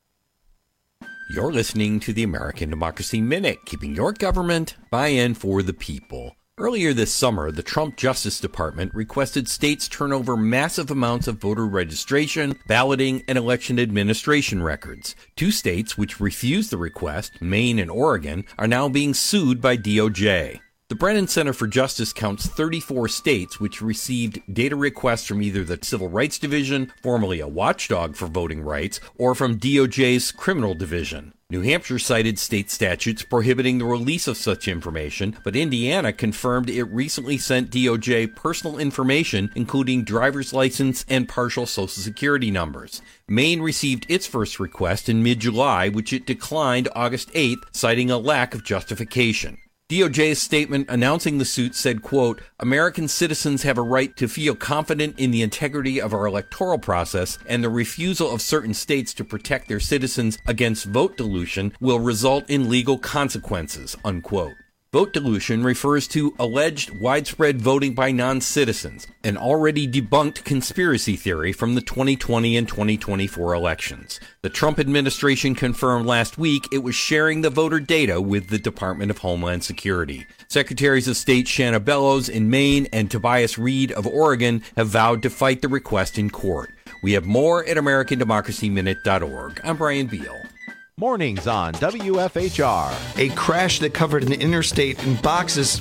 You're listening to the American Democracy Minute, keeping your government buy-in for the people. Earlier this summer, the Trump Justice Department requested states turn over massive amounts of voter registration, balloting, and election administration records. 2 states which refused the request, Maine and Oregon, are now being sued by DOJ. The Brennan Center for Justice counts 34 states which received data requests from either the Civil Rights Division, formerly a watchdog for voting rights, or from DOJ's Criminal Division. New Hampshire cited state statutes prohibiting the release of such information, but Indiana confirmed it recently sent DOJ personal information, including driver's license and partial Social Security numbers. Maine received its first request in mid-July, which it declined August 8th, citing a lack of justification. DOJ's statement announcing the suit said, quote, American citizens have a right to feel confident in the integrity of our electoral process, and the refusal of certain states to protect their citizens against vote dilution will result in legal consequences, unquote. Vote dilution refers to alleged widespread voting by non-citizens, an already debunked conspiracy theory from the 2020 and 2024 elections. The Trump administration confirmed last week it was sharing the voter data with the Department of Homeland Security. Secretaries of State Shanna Bellows in Maine and Tobias Reed of Oregon have vowed to fight the request in court. We have more at AmericanDemocracyMinute.org. I'm Brian Beal.
Mornings on WFHR.
A crash that covered an interstate in boxes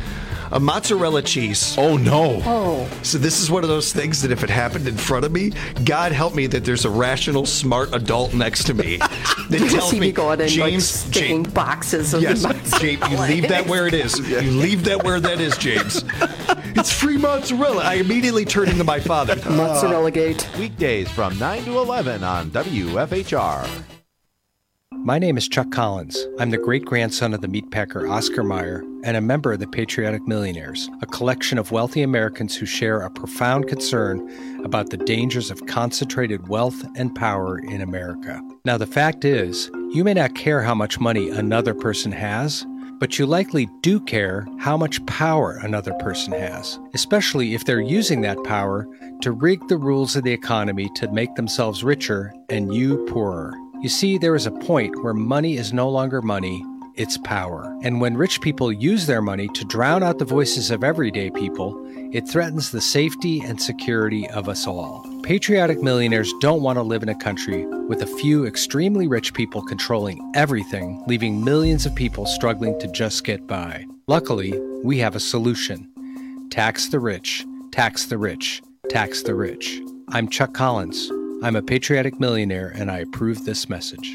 of mozzarella cheese.
Oh, no.
Oh. So this is one of those things that if it happened in front of me, God help me that there's a rational, smart adult next to me that tells me, James,
sticking boxes of mozzarella.
James, you leave that where it is. You leave that where that is, James. It's free mozzarella. I immediately turn into my father.
Mozzarella Gate.
Weekdays from 9 to 11 on WFHR.
My name is Chuck Collins. I'm the great-grandson of the meatpacker Oscar Mayer and a member of the Patriotic Millionaires, a collection of wealthy Americans who share a profound concern about the dangers of concentrated wealth and power in America. Now, the fact is, you may not care how much money another person has, but you likely do care how much power another person has, especially if they're using that power to rig the rules of the economy to make themselves richer and you poorer. You see, there is a point where money is no longer money, it's power. And when rich people use their money to drown out the voices of everyday people, it threatens the safety and security of us all. Patriotic millionaires don't want to live in a country with a few extremely rich people controlling everything, leaving millions of people struggling to just get by. Luckily, we have a solution. Tax the rich, tax the rich, tax the rich. I'm Chuck Collins. I'm a patriotic millionaire, and I approve this message.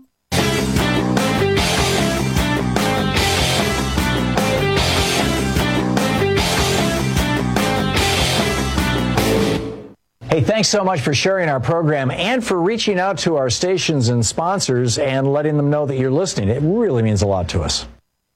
Hey, thanks so much for sharing our program and for reaching out to our stations and sponsors and letting them know that you're listening. It really means a lot to us.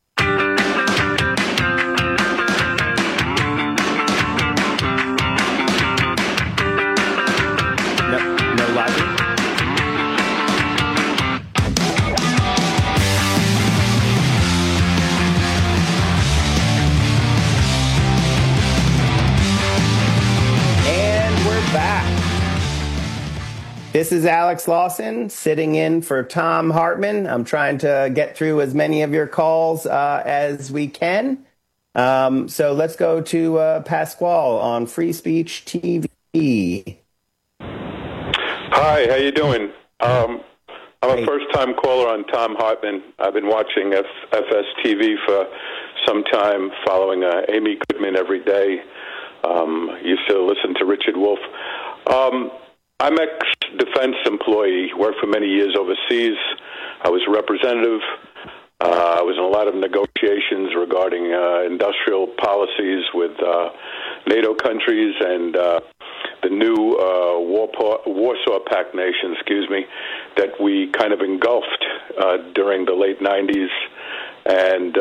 This is Alex Lawson sitting in for Tom Hartman. I'm trying to get through as many of your calls as we can. So let's go to Pasquale on Free Speech TV.
Hi, how you doing? I'm a first-time caller on Tom Hartman. I've been watching FS-TV for some time, following Amy Goodman every day. Used to listen to Richard Wolff. I'm ex-defense employee, worked for many years overseas. I was a representative. I was in a lot of negotiations regarding industrial policies with NATO countries and the new Warsaw Pact nations, that we kind of engulfed during the late 90s and,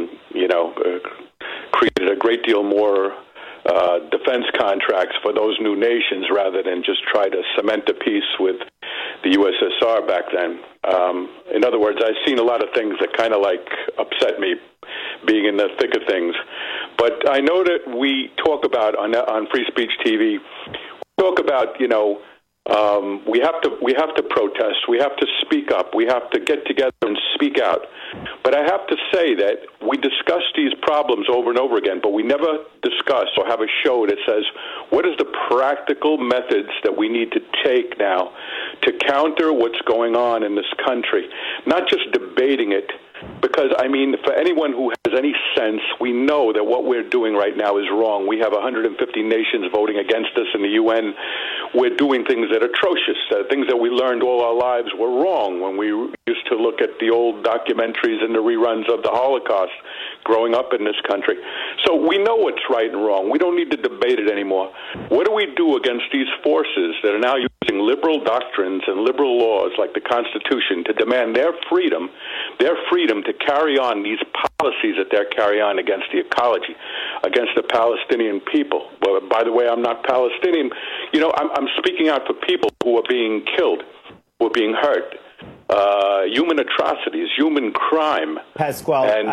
created a great deal more defense contracts for those new nations rather than just try to cement a peace with the USSR back then. In other words, I've seen a lot of things that kind of upset me being in the thick of things. But I know that we talk about on Free Speech TV, we talk about, we have to protest, we have to speak up, we have to get together and speak out. But I have to say that we discuss these problems over and over again, but we never discuss or have a show that says, what is the practical methods that we need to take now to counter what's going on in this country? Not just debating it, because, for anyone who has any sense, we know that what we're doing right now is wrong. We have 150 nations voting against us in the UN. We're doing things that are atrocious, things that we learned all our lives were wrong when we used to look at the old documentaries and the reruns of the Holocaust growing up in this country. So we know what's right and wrong. We don't need to debate it anymore. What do we do against these forces that are now using liberal doctrines and liberal laws like the Constitution to demand their freedom to carry on these policies that they're carrying on against the ecology, against the Palestinian people? Well, by the way, I'm not Palestinian. I'm speaking out for people who are being killed, who are being hurt, human atrocities, human crime.
Pasquale,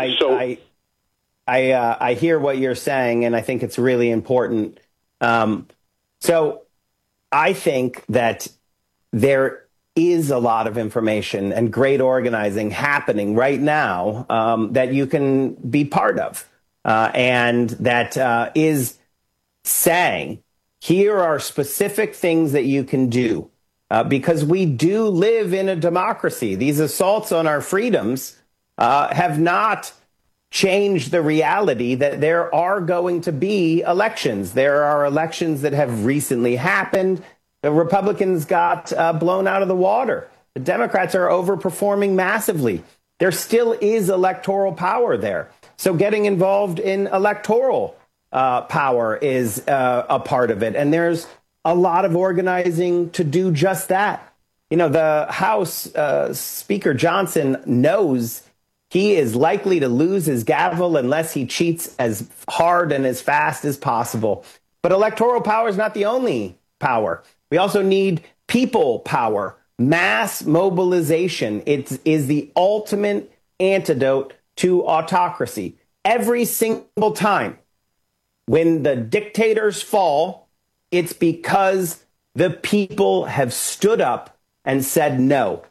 I hear what you're saying, and I think it's really important. So I think that there is a lot of information and great organizing happening right now that you can be part of, and that is saying, here are specific things that you can do, because we do live in a democracy. These assaults on our freedoms have not changed the reality that there are going to be elections. There are elections that have recently happened. The Republicans got blown out of the water. The Democrats are overperforming massively. There still is electoral power there. So getting involved in electoral power is a part of it. And there's a lot of organizing to do just that. the House Speaker Johnson knows he is likely to lose his gavel unless he cheats as hard and as fast as possible. But electoral power is not the only power. We also need people power, mass mobilization. It is the ultimate antidote to autocracy. Every single time when the dictators fall, it's because the people have stood up and said no.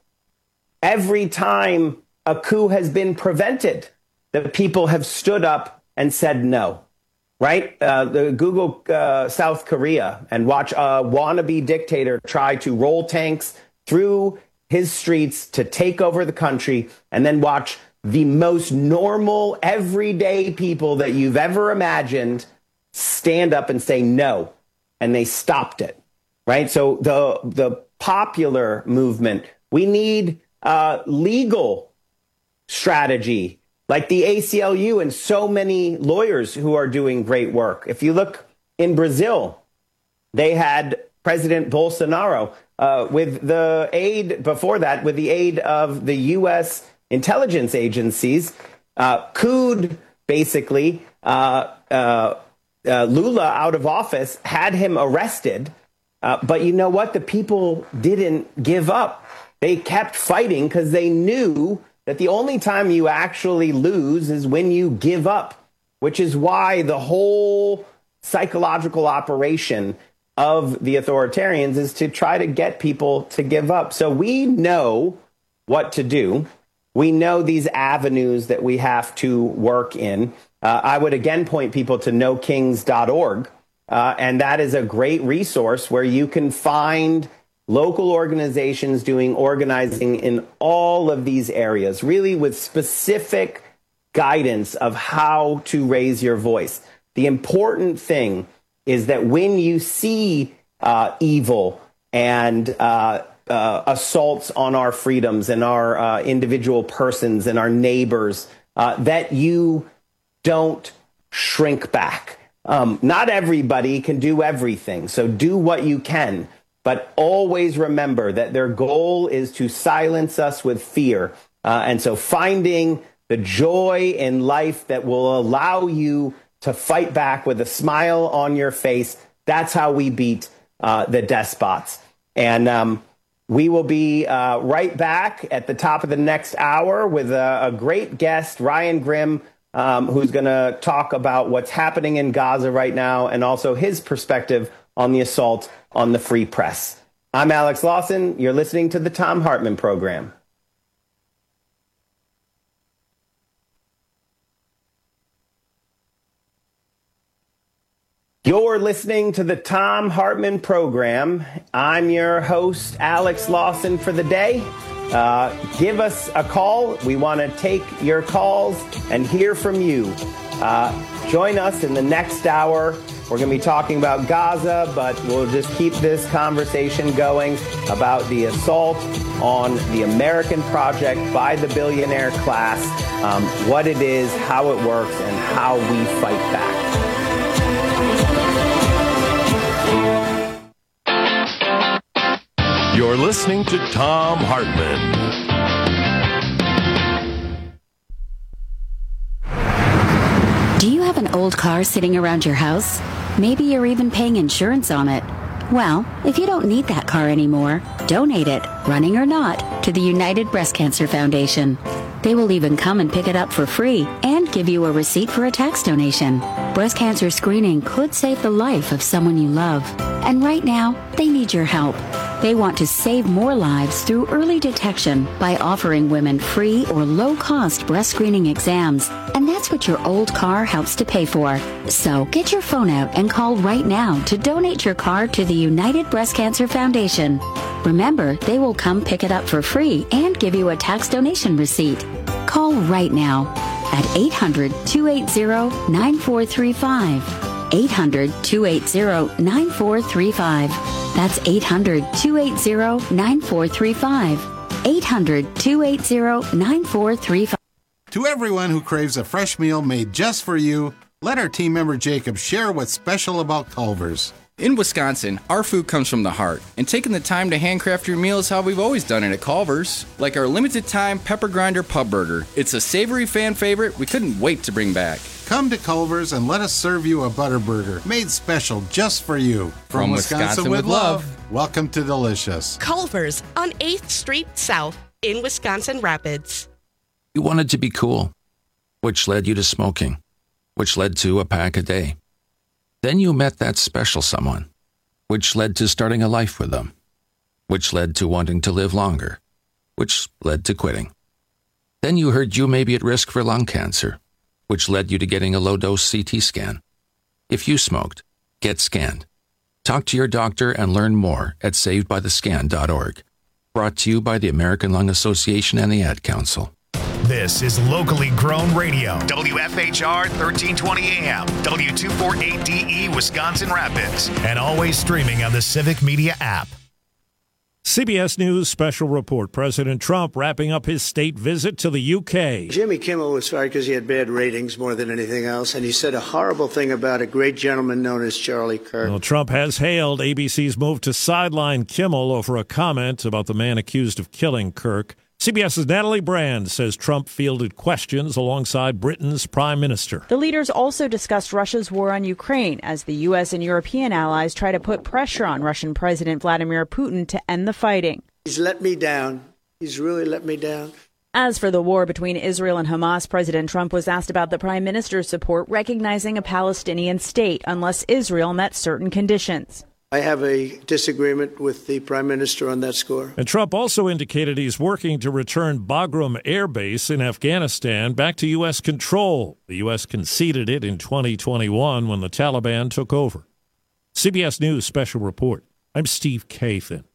Every time a coup has been prevented, the people have stood up and said no. Right? Google South Korea and watch a wannabe dictator try to roll tanks through his streets to take over the country, and then watch the most normal, everyday people that you've ever imagined stand up and say no, and they stopped it. Right? So the popular movement, we need legal strategy, like the ACLU and so many lawyers who are doing great work. If you look in Brazil, they had President Bolsonaro with the aid, before that, with the aid of the U.S. intelligence agencies, cooed basically Lula out of office, had him arrested. But you know what? The people didn't give up. They kept fighting because they knew that the only time you actually lose is when you give up, which is why the whole psychological operation of the authoritarians is to try to get people to give up. So we know what to do. We know these avenues that we have to work in. I would again point people to nokings.org, and that is a great resource where you can find local organizations doing organizing in all of these areas, really with specific guidance of how to raise your voice. The important thing is that when you see evil and assaults on our freedoms and our individual persons and our neighbors, that you don't shrink back. Not everybody can do everything, so do what you can. But always remember that their goal is to silence us with fear. And so finding the joy in life that will allow you to fight back with a smile on your face, that's how we beat the despots. And we will be right back at the top of the next hour with a great guest, Ryan Grim, who's going to talk about what's happening in Gaza right now and also his perspective on the assault on the free press. I'm Alex Lawson. You're listening to the Thom Hartmann Program. You're listening to the Thom Hartmann Program. I'm your host, Alex Lawson, for the day. Give us a call. We want to take your calls and hear from you. Join us in the next hour. We're going to be talking about Gaza, but we'll just keep this conversation going about the assault on the American project by the billionaire class, what it is, how it works, and how we fight back.
You're listening to Thom Hartmann.
Do you have an old car sitting around your house? Maybe you're even paying insurance on it. Well, if you don't need that car anymore, donate it, running or not, to the United Breast Cancer Foundation. They will even come and pick it up for free and give you a receipt for a tax donation. Breast cancer screening could save the life of someone you love. And right now, they need your help. They want to save more lives through early detection by offering women free or low-cost breast screening exams. And that's what your old car helps to pay for. So get your phone out and call right now to donate your car to the United Breast Cancer Foundation. Remember, they will come pick it up for free and give you a tax donation receipt. Call right now at 800-280-9435. 800-280-9435. That's 800-280-9435. 800-280-9435.
To everyone who craves a fresh meal made just for you, let our team member Jacob share what's special about Culver's.
In Wisconsin, our food comes from the heart, and taking the time to handcraft your meal is how we've always done it at Culver's. Like our limited-time Pepper Grinder Pub Burger. It's a savory fan favorite we couldn't wait to bring back.
Come to Culver's and let us serve you a butter burger made special just for you. From Wisconsin with love, welcome to Delicious.
Culver's on 8th Street South in Wisconsin Rapids.
You wanted to be cool, which led you to smoking, which led to a pack a day. Then you met that special someone, which led to starting a life with them, which led to wanting to live longer, which led to quitting. Then you heard you may be at risk for lung cancer, which led you to getting a low-dose CT scan. If you smoked, get scanned. Talk to your doctor and learn more at savedbythescan.org. Brought to you by the American Lung Association and the Ad Council.
This is locally grown radio. WFHR 1320 AM, W248DE Wisconsin Rapids, and always streaming on the Civic Media app.
CBS News special report. President Trump wrapping up his state visit to the UK.
Jimmy Kimmel was fired because he had bad ratings more than anything else, and he said a horrible thing about a great gentleman known as Charlie Kirk.
Well, Trump has hailed ABC's move to sideline Kimmel over a comment about the man accused of killing Kirk. CBS's Natalie Brand says Trump fielded questions alongside Britain's prime minister.
The leaders also discussed Russia's war on Ukraine as the U.S. and European allies try to put pressure on Russian President Vladimir Putin to end the fighting.
He's let me down. He's really let me down.
As for the war between Israel and Hamas, President Trump was asked about the prime minister's support recognizing a Palestinian state unless Israel met certain conditions.
I have a disagreement with the prime minister on that score.
And Trump also indicated he's working to return Bagram Air Base in Afghanistan back to U.S. control. The U.S. conceded it in 2021 when the Taliban took over. CBS News special report. I'm Steve Kathan.